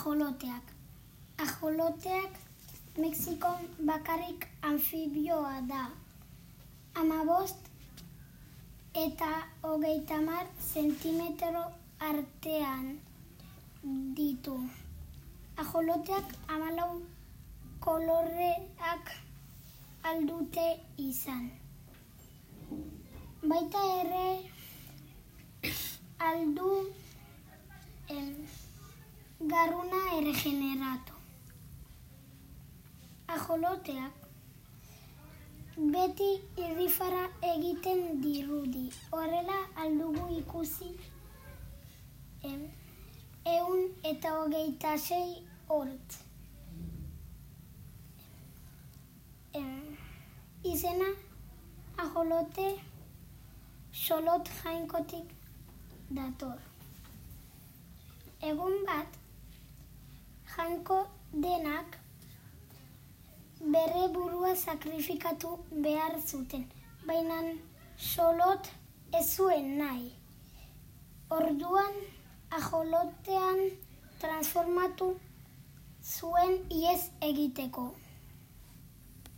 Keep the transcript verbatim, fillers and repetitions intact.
Ajoloteak. Ajoloteak Mexikon bakarrik anfibioa da. Hamabost eta hogeita hamar zentimetro artean ditu. Ajoloteak hamalau kolorreak aldute izan. Baita ere aldu em, garruna erregeneratu. Ajoloteak beti irrifara egiten dirudi. Horrela aldugu ikusi em, ehun eta hogeita sei hortz. Em, izena ajolote xolot jainkotik dator. Egun bat, jainko denak bere burua sakrifikatu behar zuten, baina xolot ez zuen nahi. Orduan, ajolotean transformatu zuen ihes egiteko.